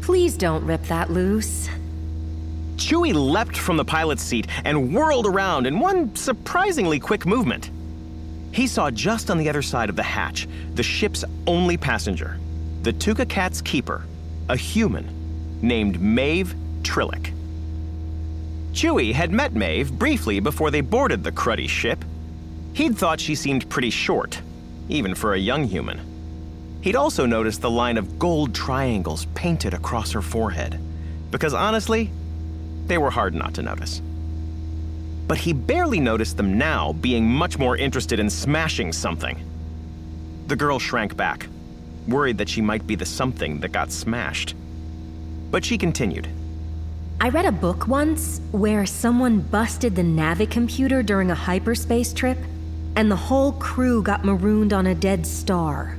Please don't rip that loose. Chewie leapt from the pilot's seat and whirled around in one surprisingly quick movement. He saw just on the other side of the hatch the ship's only passenger, the Tuka Cat's keeper, a human named Maeve Trillick. Chewie had met Maeve briefly before they boarded the cruddy ship. He'd thought she seemed pretty short, even for a young human. He'd also noticed the line of gold triangles painted across her forehead, because honestly, they were hard not to notice. But he barely noticed them now, being much more interested in smashing something. The girl shrank back, worried that she might be the something that got smashed. But she continued. I read a book once where someone busted the Navicomputer during a hyperspace trip, and the whole crew got marooned on a dead star.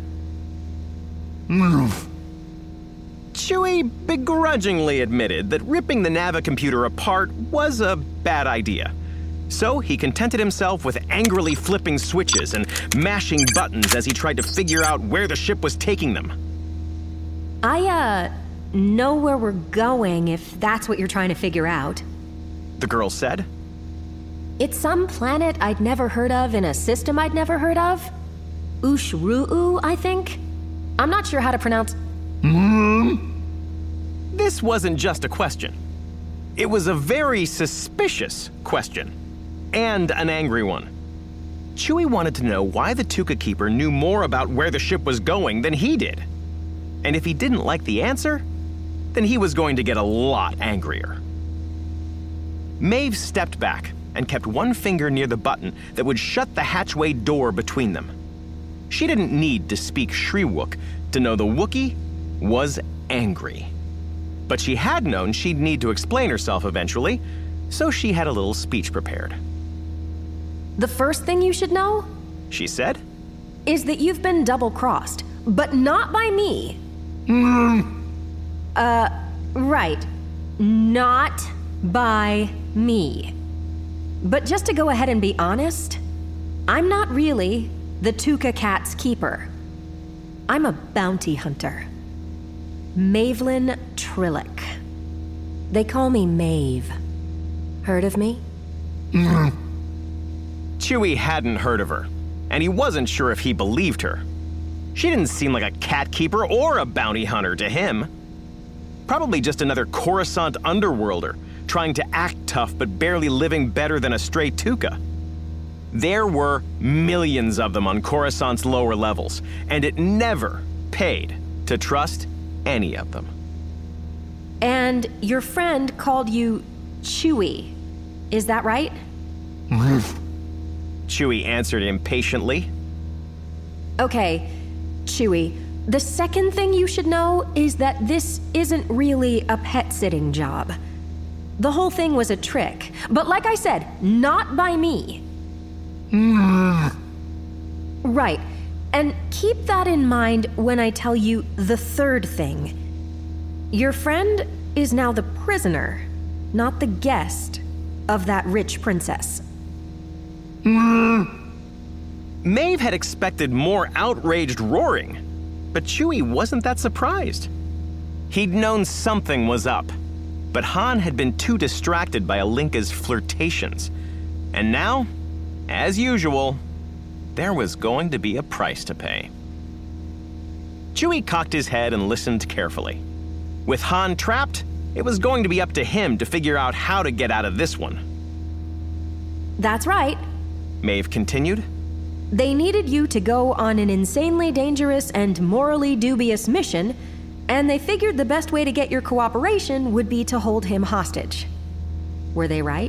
Chewie begrudgingly admitted that ripping the Navicomputer apart was a bad idea. So he contented himself with angrily flipping switches and mashing buttons as he tried to figure out where the ship was taking them. I know where we're going, if that's what you're trying to figure out. The girl said. It's some planet I'd never heard of in a system I'd never heard of. Ushru'u, I think. I'm not sure how to pronounce... This wasn't just a question. It was a very suspicious question, and an angry one. Chewie wanted to know why the Tuka Keeper knew more about where the ship was going than he did. And if he didn't like the answer, then he was going to get a lot angrier. Maeve stepped back and kept one finger near the button that would shut the hatchway door between them. She didn't need to speak Shriwook to know the Wookiee was angry. But she had known she'd need to explain herself eventually, so she had a little speech prepared. The first thing you should know, she said, is that you've been double-crossed, but not by me. Right. Not by me. But just to go ahead and be honest, I'm not really the Tuka Cat's keeper. I'm a bounty hunter. Maevelyn Trillick. They call me Maeve. Heard of me? Chewie hadn't heard of her, and he wasn't sure if he believed her. She didn't seem like a cat keeper or a bounty hunter to him. Probably just another Coruscant underworlder, trying to act tough but barely living better than a stray Tuka. There were millions of them on Coruscant's lower levels, and it never paid to trust any of them. And your friend called you Chewie, is that right? Chewie answered impatiently. Okay, Chewie, the second thing you should know is that this isn't really a pet-sitting job. The whole thing was a trick, but like I said, not by me. Right, and keep that in mind when I tell you the third thing. Your friend is now the prisoner, not the guest, of that rich princess. Maeve had expected more outraged roaring, but Chewie wasn't that surprised. He'd known something was up, but Han had been too distracted by Alinka's flirtations. And now, as usual, there was going to be a price to pay. Chewie cocked his head and listened carefully. With Han trapped, it was going to be up to him to figure out how to get out of this one. That's right. Maeve continued. They needed you to go on an insanely dangerous and morally dubious mission, and they figured the best way to get your cooperation would be to hold him hostage. Were they right?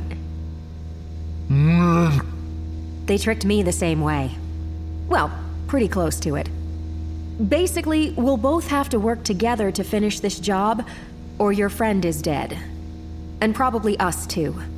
They tricked me the same way. Well, pretty close to it. Basically, we'll both have to work together to finish this job, or your friend is dead. And probably us too.